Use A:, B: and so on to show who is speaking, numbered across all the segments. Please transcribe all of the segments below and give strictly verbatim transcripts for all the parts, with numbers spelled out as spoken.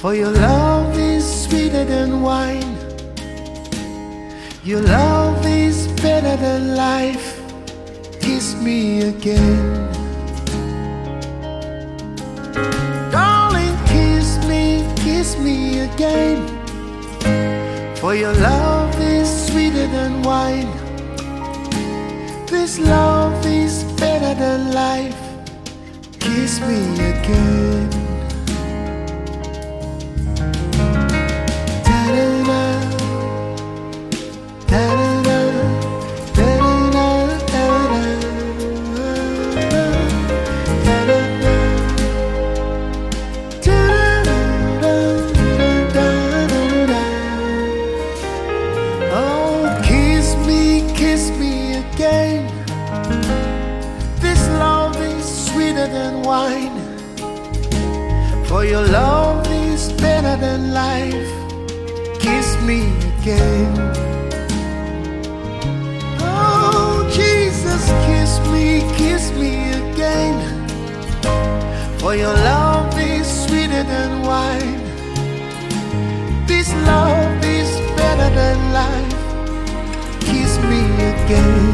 A: For your love is sweeter than wine. Your love is better than life. Kiss me again. Darling, kiss me, kiss me again. For your love is sweeter than wine. This love is better than life. Kiss me again. Da-da-da, da-da-da, da-da-da, da-da-da, da-da-da. Oh, kiss me, kiss me again. This love is sweeter than wine. For your love is better than life. Kiss me again. Oh, Jesus, kiss me, kiss me again. For your love is sweeter than wine. This love is better than life. Kiss me again.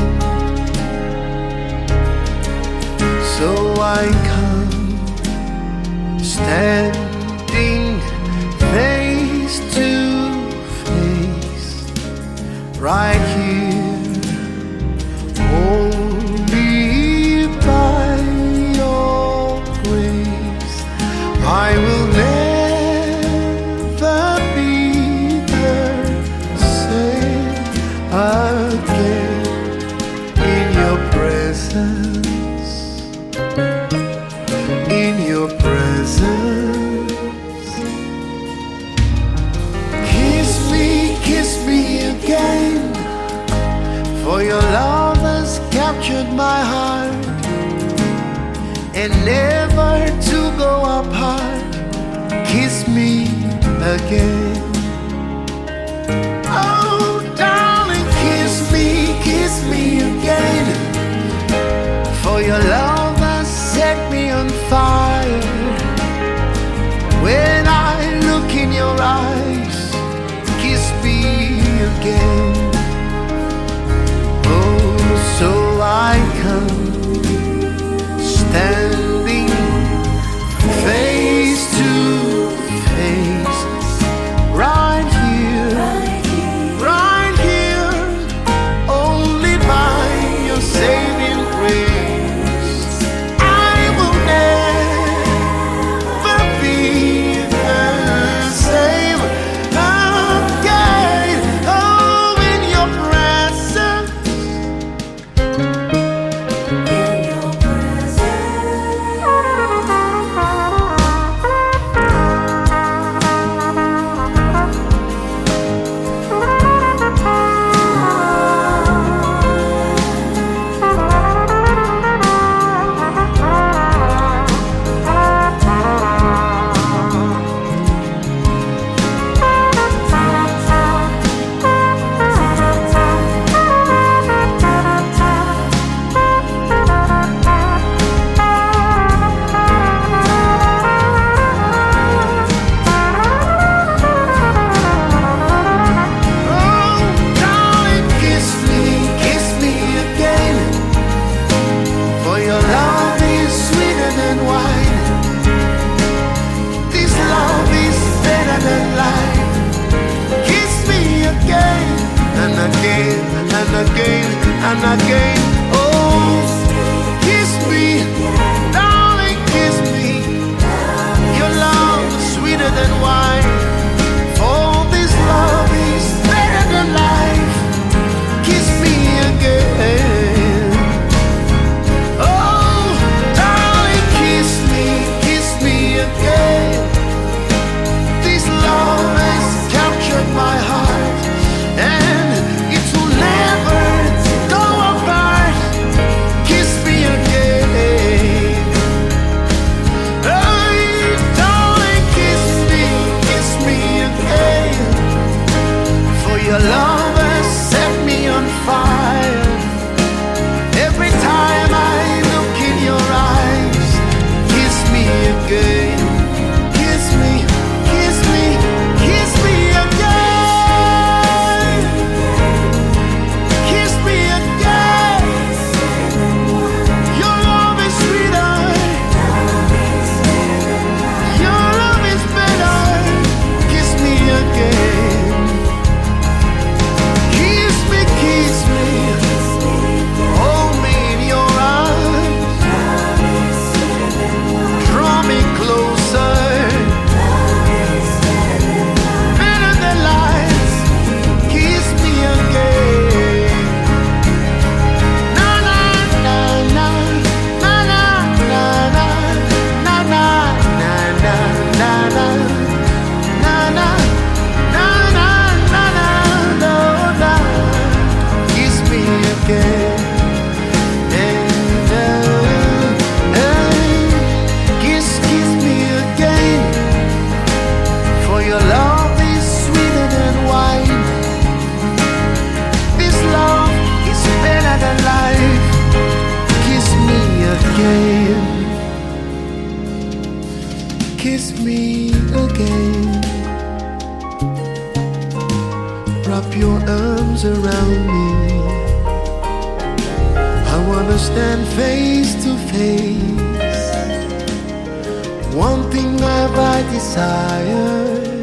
A: So I come standing face to face, right here, only by your grace. I will never be the same again in your presence, in your presence. Kiss me, kiss me again. For your love has captured my heart, and never to go apart. Kiss me again. Oh, darling, kiss me, kiss me again. For your love has set me on fire. When I look in your eyes, kiss me again. Oh, so I come standing face to face, right here, right here, only by your saving grace. I will never be the same again. Oh, in your presence,
B: In your
A: oh, darling, kiss me, kiss me again. For your love is sweeter than wine. This love is better than life. Kiss me again and again and again and again. Oh, kiss me, darling, kiss me. Your love is sweeter than wine. For this love is better than life. Kiss me again. Oh, darling, kiss me, kiss me again. This love has captured my heart, and it will never go apart. storms around me. I wanna stand face to face. One thing have I desired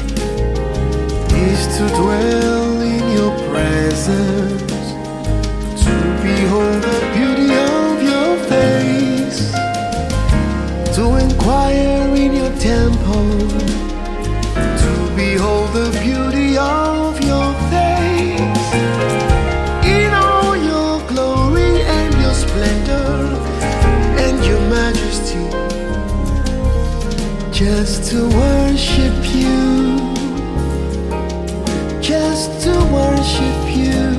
A: is to dwell in your presence, to behold the beauty of your face, to inquire in your temple, to behold the beauty of your face, in all your glory and your splendor and your majesty, just to worship you, just to worship you.